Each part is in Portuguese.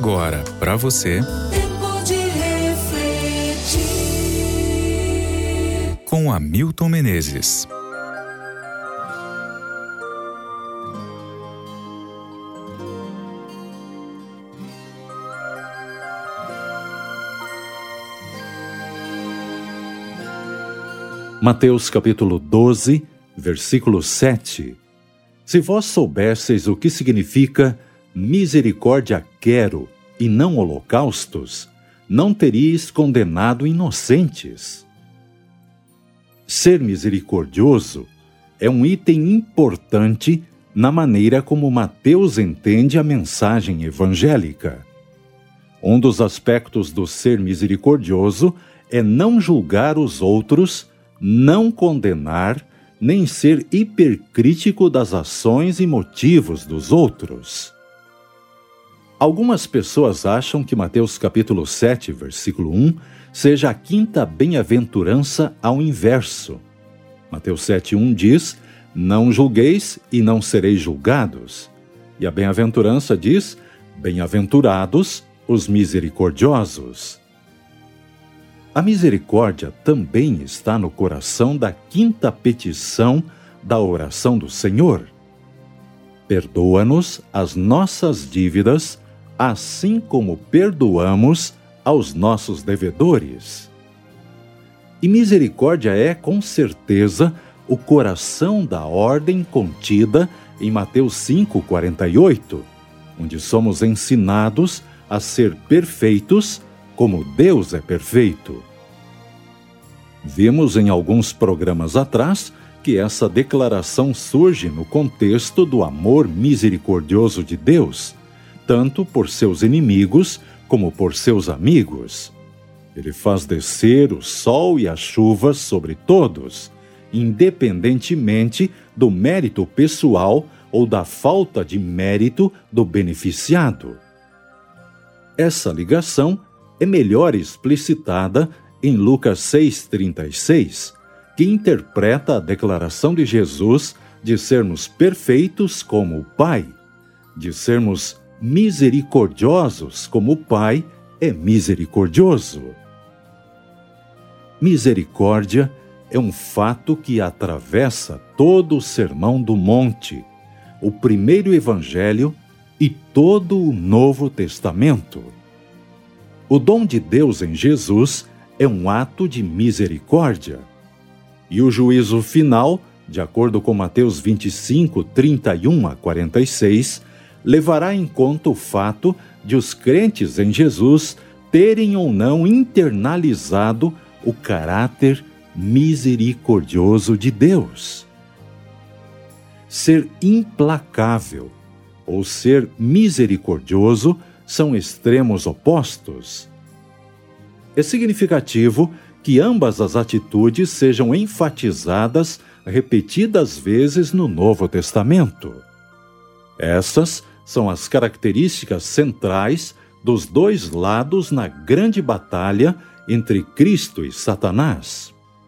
agora, para você, Tempo de refletir, com Hamilton Menezes. Mateus capítulo 12, versículo 7. Se vós soubesseis o que significa misericórdia quero e não holocaustos, não teríeis condenado inocentes. Ser misericordioso é um item importante na maneira como Mateus entende a mensagem evangélica. Um dos aspectos do ser misericordioso é não julgar os outros, não condenar, nem ser hipercrítico das ações e motivos dos outros. Algumas pessoas acham que Mateus capítulo 7, versículo 1, seja a quinta bem-aventurança ao inverso. Mateus 7:1 diz, não julgueis e não sereis julgados. E a bem-aventurança diz, bem-aventurados os misericordiosos. A misericórdia também está no coração da quinta petição da oração do Senhor. Perdoa-nos as nossas dívidas, assim como perdoamos aos nossos devedores. E misericórdia é, com certeza, o coração da ordem contida em Mateus 5:48, onde somos ensinados a ser perfeitos como Deus é perfeito. Vimos em alguns programas atrás que essa declaração surge no contexto do amor misericordioso de Deus, tanto por seus inimigos como por seus amigos. Ele faz descer o sol e a chuva sobre todos, independentemente do mérito pessoal ou da falta de mérito do beneficiado. Essa ligação é melhor explicitada em Lucas 6,36, que interpreta a declaração de Jesus de sermos perfeitos como o Pai, de sermos misericordiosos como o Pai é misericordioso. Misericórdia é um fato que atravessa todo o Sermão do Monte, o primeiro Evangelho e todo o Novo Testamento. O dom de Deus em Jesus é um ato de misericórdia. E o juízo final, de acordo com Mateus 25, 31 a 46, levará em conta o fato de os crentes em Jesus terem ou não internalizado o caráter misericordioso de Deus. Ser implacável ou ser misericordioso são extremos opostos. É significativo que ambas as atitudes sejam enfatizadas repetidas vezes no Novo Testamento. Essas são as características centrais dos dois lados na grande batalha entre Cristo e Satanás.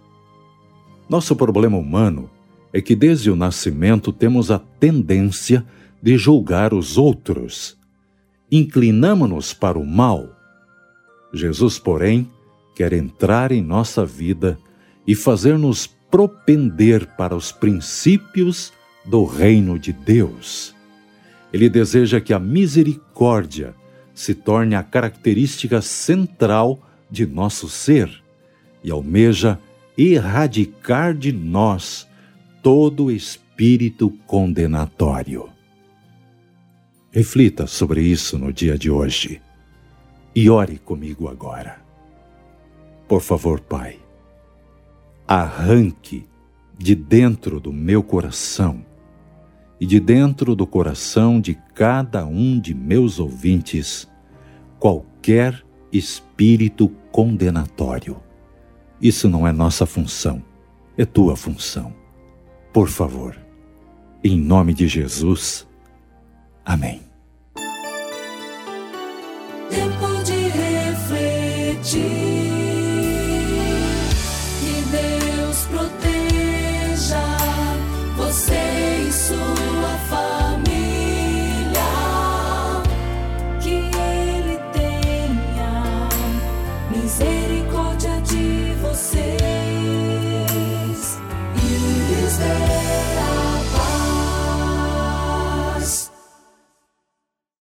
Nosso problema humano é que desde o nascimento temos a tendência de julgar os outros. Inclinamo-nos para o mal. Jesus, porém, quer entrar em nossa vida e fazer-nos propender para os princípios do reino de Deus. Ele deseja que a misericórdia se torne a característica central de nosso ser e almeja erradicar de nós todo espírito condenatório. Reflita sobre isso no dia de hoje e ore comigo agora. Por favor, Pai, arranque de dentro do meu coração e de dentro do coração de cada um de meus ouvintes qualquer espírito condenatório. Isso não é nossa função, é tua função. Por favor, em nome de Jesus, amém.